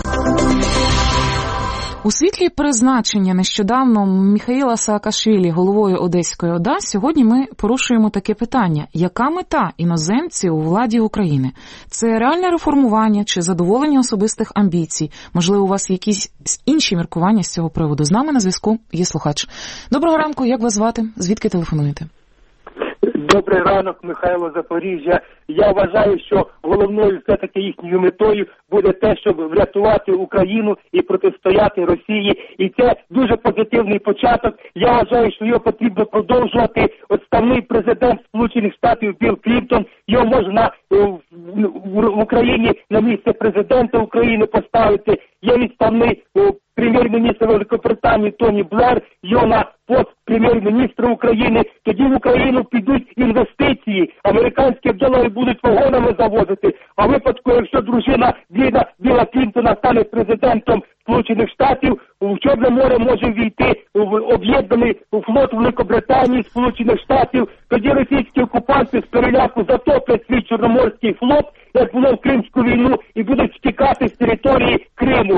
У світлі призначення нещодавно Міхаїла Саакашвілі головою Одеської ОДА сьогодні ми порушуємо таке питання. Яка мета іноземців у владі України? Це реальне реформування чи задоволення особистих амбіцій? Можливо, у вас якісь інші міркування з цього приводу? З нами на зв'язку є слухач. Доброго ранку, як вас звати? Звідки телефонуєте? Добрий ранок, Михайло, Запоріжжя. Я вважаю, що головною все-таки їхньою метою буде те, щоб врятувати Україну і протистояти Росії. І це дуже позитивний початок. Я вважаю, що його потрібно продовжувати. Отставний президент Сполучених Штатів Білл Клінтон, його можна в Україні на місце президента України поставити. Є відставний прем'єр-міністр Великобританії Тоні Блер, його на пост прем'єр-міністра України. Тоді в Україну підуть інвестиції, американські долари будуть вагонами завозити. А в випадку, якщо дружина Білла, Білла Клінтона стане президентом Сполучених Штатів, в Чорне море може війти в об'єднаний флот Великобританії, Сполучених Штатів. Тоді російські окупанти з переляку затоплять свій Чорноморський флот, як було в Кримську війну, і будуть втікати з території Криму.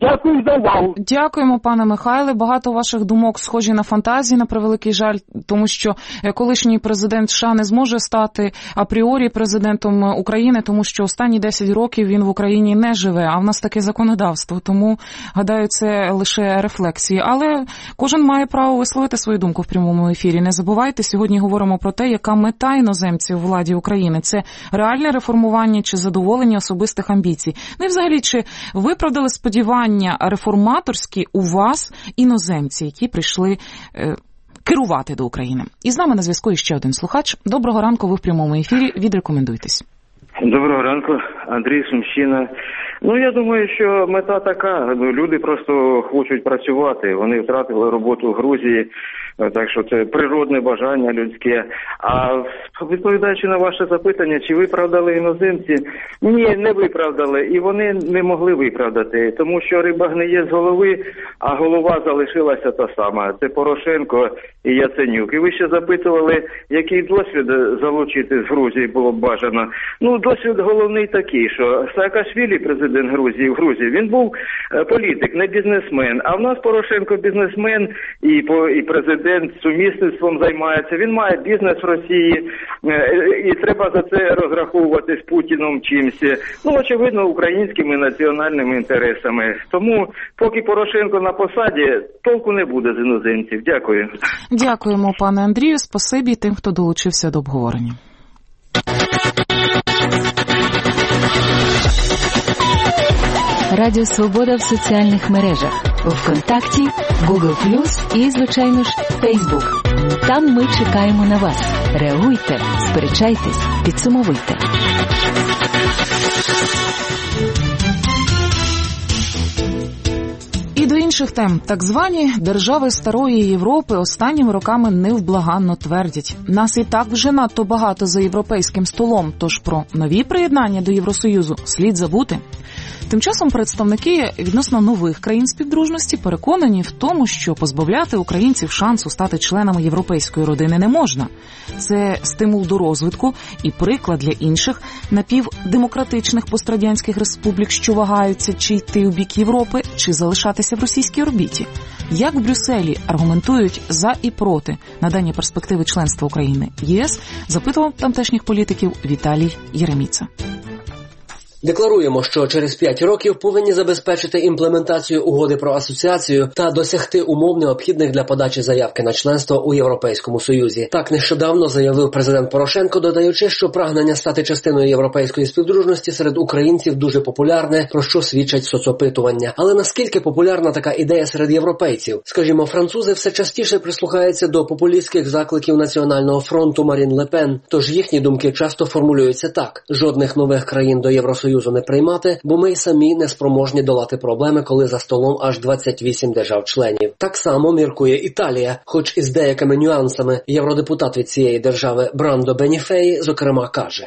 Дякую за увагу. Дякуємо, пане Михайле. Багато ваших думок схожі на фантазії, на превеликий жаль, тому що колишній президент США не зможе стати апріорі президентом України, тому що останні десять років він в Україні не живе, а в нас таке законодавство, тому, гадаю, це лише рефлексії. Але кожен має право висловити свою думку в прямому ефірі. Не забувайте, сьогодні говоримо про те, яка мета іноземців у владі України. Це реальне реформування чи задоволення особистих амбіцій. Ну і взагалі, чи виправдали сподівання реформаторські у вас іноземці, які прийшли е, керувати до України? І з нами на зв'язку ще один слухач. Доброго ранку, ви в прямому ефірі. Відрекомендуйтесь. Доброго ранку, Андрій, Сумщина. Ну, я думаю, що мета така. Люди просто хочуть працювати. Вони втратили роботу в Грузії, так що це природне бажання людське. А відповідаючи на ваше запитання, чи виправдали іноземці? Ні, не виправдали. І вони не могли виправдати, тому що риба гниє з голови, а голова залишилася та сама. Це Порошенко і Яценюк. І ви ще запитували, який досвід залучити з Грузії було б бажано. Ну, досвід головний такий, що Саакашвілі, президент Грузії, в Грузії, він був політик, не бізнесмен. А в нас Порошенко бізнесмен і, по, і президент сумісництвом займається. Він має бізнес в Росії і треба за це розраховувати з Путіном чимсь. Ну, очевидно, українськими національними інтересами. Тому, поки Порошенко на посаді, толку не буде з іноземців. Дякую. Дякуємо, пане Андрію. Спасибі тим, хто долучився до обговорення. Радіо Свобода в соціальних мережах. ВКонтакті, Google плюс і, звичайно ж, Фейсбук. Там ми чекаємо на вас. Реагуйте, сперечайтесь, підсумовуйте. І до інших тем. Так звані держави Старої Європи останніми роками невблаганно твердять. Нас і так вже надто багато за європейським столом, тож про нові приєднання до Євросоюзу слід забути. Тим часом представники відносно нових країн співдружності переконані в тому, що позбавляти українців шансу стати членами європейської родини не можна. Це стимул до розвитку і приклад для інших напівдемократичних пострадянських республік, що вагаються, чи йти у бік Європи, чи залишатися в російській орбіті. Як в Брюсселі аргументують за і проти надання перспективи членства України в ЄС, запитував тамтешніх політиків Віталій Єреміца. Декларуємо, що через п'ять років повинні забезпечити імплементацію угоди про асоціацію та досягти умов необхідних для подачі заявки на членство у Європейському Союзі. Так нещодавно заявив президент Порошенко, додаючи, що прагнення стати частиною європейської співдружності серед українців дуже популярне, про що свідчать соцопитування. Але наскільки популярна така ідея серед європейців? Скажімо, французи все частіше прислухаються до популістських закликів Національного фронту Марін Ле Пен, тож їхні думки часто формулюються так: жодних нових країн до Євросоюзу не приймати, бо ми й самі не спроможні долати проблеми, коли за столом аж двадцять вісім держав-членів. Так само міркує Італія, хоч із деякими нюансами. Євродепутат від цієї держави Брандо Беніфеї, зокрема, каже: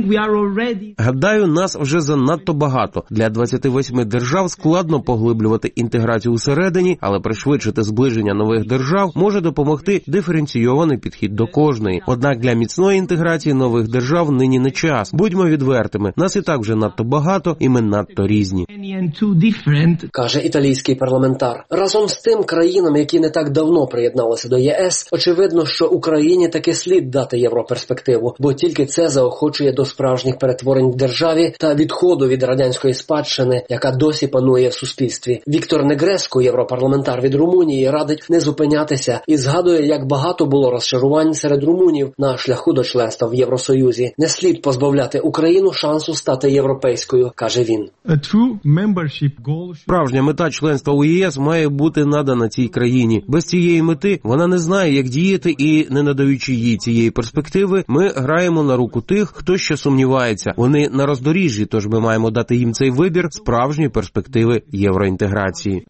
гадаю, нас вже занадто багато. Для двадцяти восьми держав складно поглиблювати інтеграцію усередині, але пришвидшити зближення нових держав може допомогти диференційований підхід до кожної. Однак для міцної інтеграції нових держав нині не час. Будьмо відвертими, нас і так вже надто багато, і ми надто різні. Каже італійський парламентар. Разом з тим, країнам, які не так давно приєдналися до ЄС, очевидно, що Україні таки слід дати європерспективу, бо тільки це заохочує до справжніх перетворень в державі та відходу від радянської спадщини, яка досі панує в суспільстві. Віктор Негреско, європарламентар від Румунії, радить не зупинятися і згадує, як багато було розчарувань серед румунів на шляху до членства в Євросоюзі. Не слід позбавляти Україну шансу стати європейською, каже він. Справжня мета членства у ЄС має бути надана цій країні. Без цієї мети вона не знає, як діяти, і, не надаючи їй цієї перспективи, ми граємо на руку тих, хто ще сумнівається. Вони на роздоріжжі, тож ми маємо дати їм цей вибір справжньої перспективи євроінтеграції.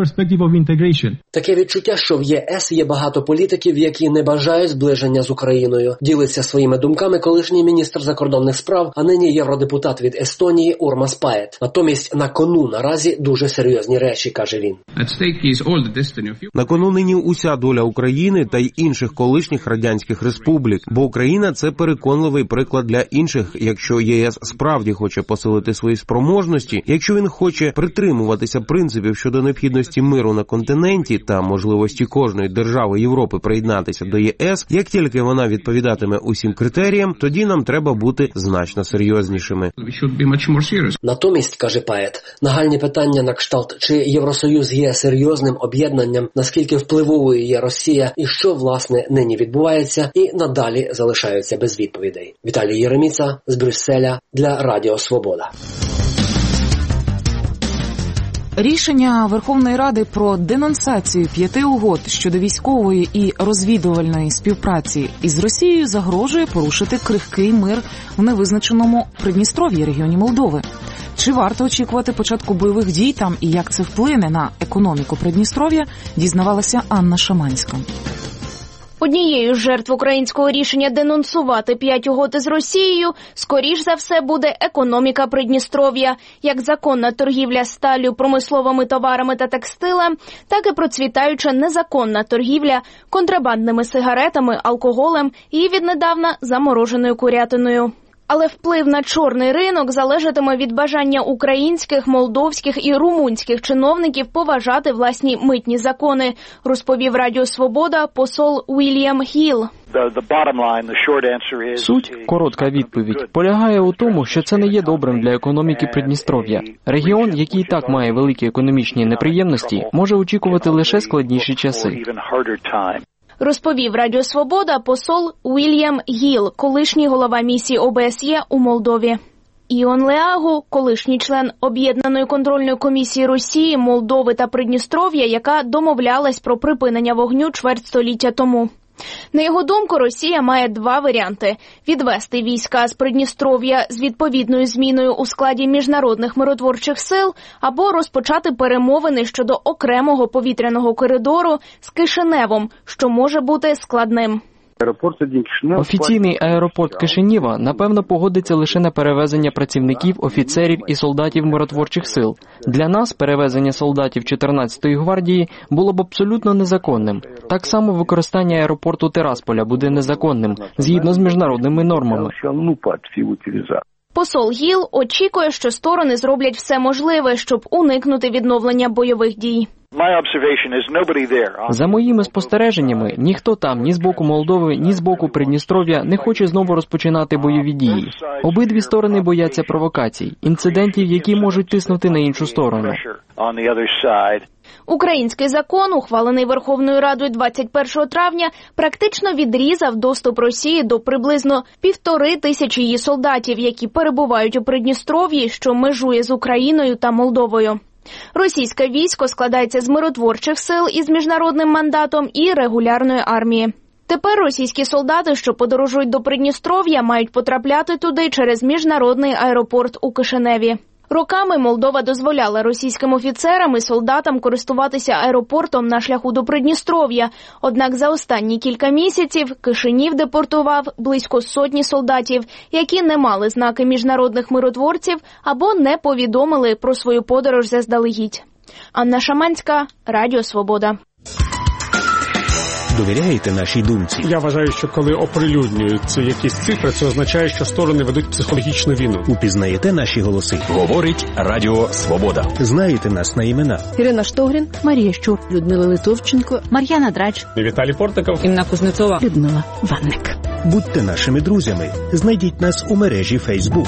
Таке відчуття, що в ЄС є багато політиків, які не бажають зближення з Україною. Ділиться своїми думками колишній міністр закордонних справ, а нині євродепутат від Естонії Урмас Паєт. Натомість на кону наразі дуже серйозні речі, каже він. На кону нині уся доля України та й інших колишніх радянських республік, бо Україна – це переконливий приклад для інших, якщо ЄС справді хоче посилити свої спроможності, якщо він хоче притримуватися принципів щодо необхідності миру на континенті та можливості кожної держави Європи приєднатися до ЄС, як тільки вона відповідатиме усім критеріям, тоді нам треба бути значно серйознішими. Натомість, каже поет, нагальні питання на кшталт, чи Євросоюз є серйозним об'єднанням, наскільки впливовою є Росія і що, власне, нині відбувається, і надалі залишаються без відповідей. Віталій Єреміца з Брюсселя для Радіо Свобода. Рішення Верховної Ради про денонсацію п'яти угод щодо військової і розвідувальної співпраці із Росією загрожує порушити крихкий мир в невизначеному Придністров'ї, регіоні Молдови. Чи варто очікувати початку бойових дій там і як це вплине на економіку Придністров'я, дізнавалася Анна Шаманська. Однією з жертв українського рішення денонсувати п'ять угод із Росією, скоріш за все, буде економіка Придністров'я. Як законна торгівля сталлю, промисловими товарами та текстилем, так і процвітаюча незаконна торгівля контрабандними сигаретами, алкоголем і віднедавна замороженою курятиною. Але вплив на чорний ринок залежатиме від бажання українських, молдовських і румунських чиновників поважати власні митні закони, розповів Радіо Свобода посол Уільям Гіл. Суть, коротка відповідь, полягає у тому, що це не є добрим для економіки Придністров'я. Регіон, який і так має великі економічні неприємності, може очікувати лише складніші часи. Розповів Радіо Свобода посол Уільям Гіл, колишній голова місії О Б С Є у Молдові. Іон Леагу, колишній член Об'єднаної контрольної комісії Росії, Молдови та Придністров'я, яка домовлялась про припинення вогню чверть століття тому. На його думку, Росія має два варіанти – відвести війська з Придністров'я з відповідною зміною у складі міжнародних миротворчих сил або розпочати перемовини щодо окремого повітряного коридору з Кишиневом, що може бути складним. Офіційний аеропорт Кишинєва, напевно, погодиться лише на перевезення працівників, офіцерів і солдатів миротворчих сил. Для нас перевезення солдатів чотирнадцятої гвардії було б абсолютно незаконним. Так само використання аеропорту Тирасполя буде незаконним, згідно з міжнародними нормами. Посол Гіл очікує, що сторони зроблять все можливе, щоб уникнути відновлення бойових дій. За моїми спостереженнями, ніхто там, ні з боку Молдови, ні з боку Придністров'я не хоче знову розпочинати бойові дії. Обидві сторони бояться провокацій, інцидентів, які можуть тиснути на іншу сторону. Український закон, ухвалений Верховною Радою двадцять першого травня, практично відрізав доступ Росії до приблизно півтори тисячі її солдатів, які перебувають у Придністров'ї, що межує з Україною та Молдовою. Російське військо складається з миротворчих сил із міжнародним мандатом і регулярної армії. Тепер російські солдати, що подорожують до Придністров'я, мають потрапляти туди через міжнародний аеропорт у Кишиневі. Роками Молдова дозволяла російським офіцерам і солдатам користуватися аеропортом на шляху до Придністров'я. Однак за останні кілька місяців Кишинів депортував близько сотні солдатів, які не мали знаки міжнародних миротворців або не повідомили про свою подорож заздалегідь. Анна Шаманська, Радіо Свобода. Довіряєте нашій думці? Я вважаю, що коли оприлюднюються якісь цифри, це означає, що сторони ведуть психологічну війну. Упізнаєте наші голоси? Говорить Радіо Свобода. Знаєте нас на імена? Ірина Штогрін, Марія Щур, Людмила Литовченко, Мар'яна Драч, Віталій Портников, Інна Кузнецова, Людмила Ванник. Будьте нашими друзями. Знайдіть нас у мережі Фейсбук.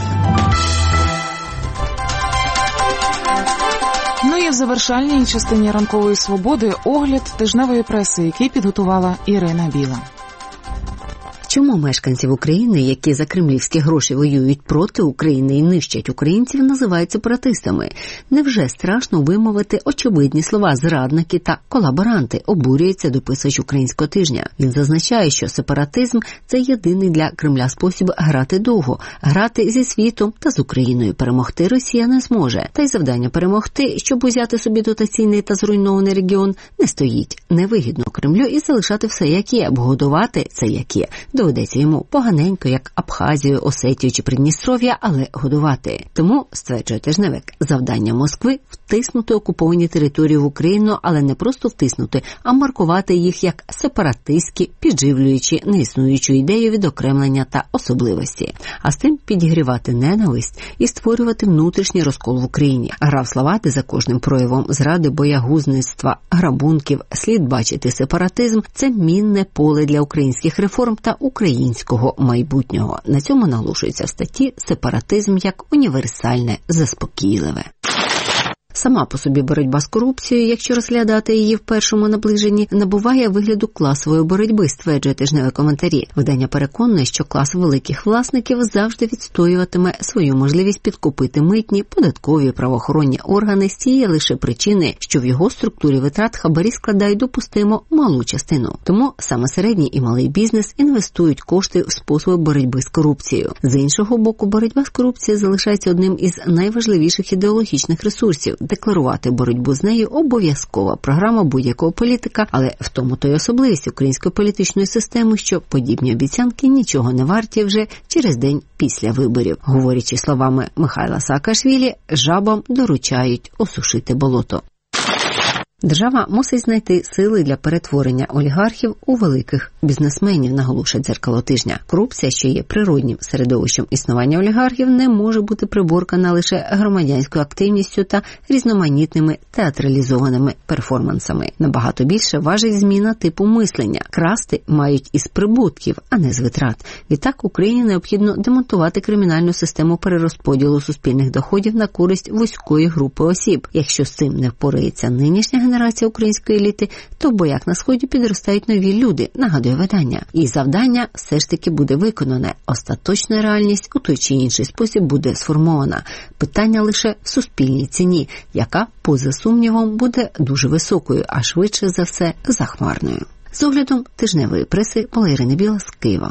Ну і в завершальній частині ранкової свободи огляд тижневої преси, який підготувала Ірина Біла. Чому мешканців України, які за кремлівські гроші воюють проти України і нищать українців, називають сепаратистами? Невже страшно вимовити очевидні слова «зрадники» та «колаборанти», обурюється дописувач «Українського тижня». Він зазначає, що сепаратизм – це єдиний для Кремля спосіб грати довго, грати зі світом та з Україною. Перемогти Росія не зможе. Та й завдання перемогти, щоб узяти собі дотаційний та зруйнований регіон, не стоїть. Невигідно Кремлю і залишати все як є, обгодувати це як є. До доведеться йому поганенько, як Абхазію, Осетію чи Придністров'я, але годувати. Тому, стверджує тижневик, завдання Москви – втиснути окуповані території в Україну, але не просто втиснути, а маркувати їх як сепаратистські, підживлюючи неіснуючу ідею відокремлення та особливості. А з тим підігрівати ненависть і створювати внутрішній розкол в Україні. Гра в слова, де за кожним проявом зради, боягузництва, грабунків слід бачити сепаратизм – це мінне поле для українських реформ та українського майбутнього. На цьому наголошується в статті «Сепаратизм як універсальне, заспокійливе». Сама по собі боротьба з корупцією, якщо розглядати її в першому наближенні, набуває вигляду класової боротьби, стверджує тижневі коментарі. Видання переконує, що клас великих власників завжди відстоюватиме свою можливість підкупити митні, податкові, правоохоронні органи з тієї лише причини, що в його структурі витрат хабарі складають допустимо малу частину. Тому саме середній і малий бізнес інвестують кошти в способи боротьби з корупцією. З іншого боку, боротьба з корупцією залишається одним із найважливіших ідеологічних ресурсів. Декларувати боротьбу з нею – обов'язкова програма будь-якого політика, але в тому то й особливість української політичної системи, що подібні обіцянки нічого не варті вже через день після виборів. Говорячи словами Михайла Саакашвілі, жабам доручають осушити болото. Держава мусить знайти сили для перетворення олігархів у великих бізнесменів, наголошує «Дзеркало тижня». Корупція, що є природнім середовищем існування олігархів, не може бути приборкана лише громадянською активністю та різноманітними театралізованими перформансами. Набагато більше важить зміна типу мислення. Красти мають із прибутків, а не з витрат. Відтак Україні необхідно демонтувати кримінальну систему перерозподілу суспільних доходів на користь вузької групи осіб. Якщо з цим не впорається нинішня генерація української еліти, то в боях на Сході підростають нові люди, нагадує видання. І завдання все ж таки буде виконане. Остаточна реальність у той чи інший спосіб буде сформована. Питання лише в суспільній ціні, яка, поза сумнівом, буде дуже високою, а швидше за все захмарною. З оглядом тижневої преси була Ірина Біла з Києва.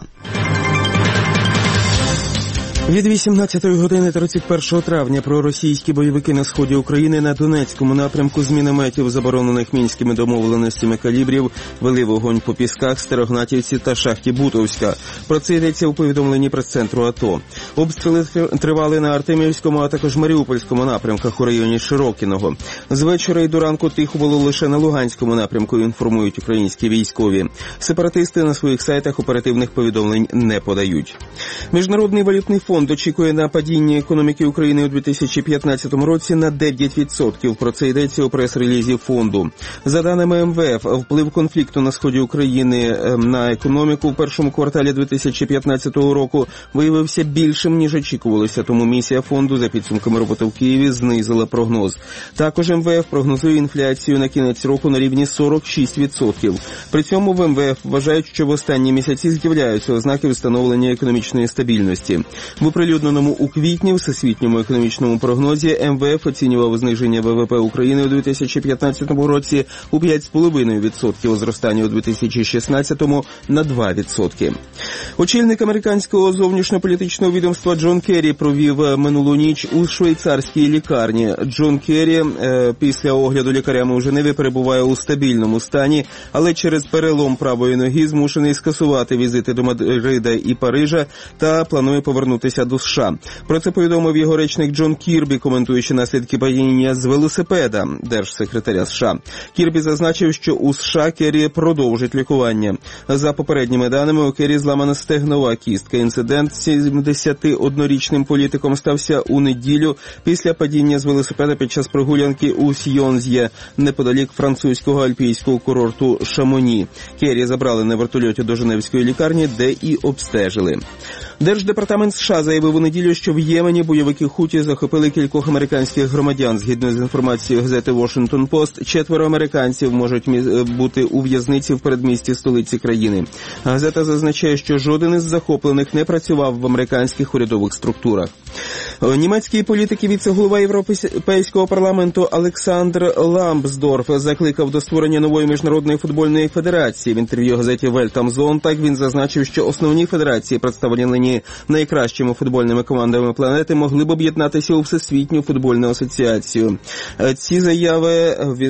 Від вісімнадцятої години тридцять першого травня проросійські бойовики на сході України на Донецькому напрямку з мінометів, заборонених мінськими домовленостями калібрів, вели вогонь по Пісках, Старогнатівці та шахті Бутовська. Про це йдеться у повідомленні прес-центру АТО. Обстріли тривали на Артемівському, а також Маріупольському напрямках у районі Широкіного. З вечора і до ранку тихо було лише на Луганському напрямку, інформують українські військові. Сепаратисти на своїх сайтах оперативних повідомлень не подають. Міжнародний валютний фонд Фонд очікує на падіння економіки України у дві тисячі п'ятнадцятому році на дев'ять відсотків. Про це йдеться у прес-релізі фонду. За даними ем ве еф, вплив конфлікту на сході України на економіку в першому кварталі дві тисячі п'ятнадцятого року виявився більшим, ніж очікувалося, тому місія фонду за підсумками роботи в Києві знизила прогноз. Також ем ве еф прогнозує інфляцію на кінець року на рівні сорок шість відсотків. При цьому в ем ве еф вважають, що в останні місяці з'являються ознаки встановлення економічної стабільності. В оприлюдненому у квітні Всесвітньому економічному прогнозі ем ве еф оцінював зниження ве ве пе України у дві тисячі п'ятнадцятому році у п'ять цілих п'ять десятих відсотка, у зростання у дві тисячі шістнадцятому на два відсотки. Очільник американського зовнішньополітичного відомства Джон Керрі провів минулу ніч у швейцарській лікарні. Джон Керрі е, після огляду лікарями у Женеві перебуває у стабільному стані, але через перелом правої ноги змушений скасувати візити до Мадрида і Парижа та планує повернутися до США. Про це повідомив його речник Джон Кірбі, коментуючи наслідки падіння з велосипеда держсекретаря США. Кірбі зазначив, що у США Керрі продовжить лікування. За попередніми даними, у Керрі зламана стегнова кістка. Інцидент з сімдесятиоднорічним політиком стався у неділю після падіння з велосипеда під час прогулянки у Сьйонз'є, неподалік французького альпійського курорту Шамоні. Керрі забрали на вертольоті до Женевської лікарні, де і обстежили. Держдепартамент США заявив у неділю, що в Ємені бойовики Хуті захопили кількох американських громадян. Згідно з інформацією газети Washington Post, четверо американців можуть бути у в'язниці в передмісті столиці країни. Газета зазначає, що жоден із захоплених не працював в американських урядових структурах. Німецький політик і віце-голова Європейського парламенту Олександр Ламсдорф закликав до створення нової міжнародної футбольної федерації. В інтерв'ю газеті Welt am Sonntag він зазначив, що основні федерації, представлені найкращими футбольними командами планети, могли б об'єднатися у Всесвітню футбольну асоціацію. Ці заяви від...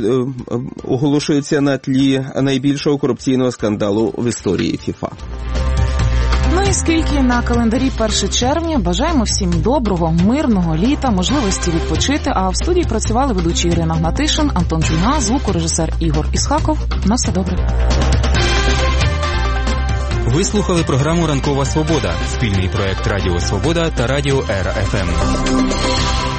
оголошуються на тлі найбільшого корупційного скандалу в історії ФІФА. Ну і скільки на календарі перше червня, бажаємо всім доброго, мирного літа, можливості відпочити. А в студії працювали ведучі Ірина Гнатишин, Антон Чуйна, звукорежисер Ігор Ісхаков. На все добре. Ви слухали програму «Ранкова Свобода» – спільний проект Радіо Свобода та Радіо Ера еф ем.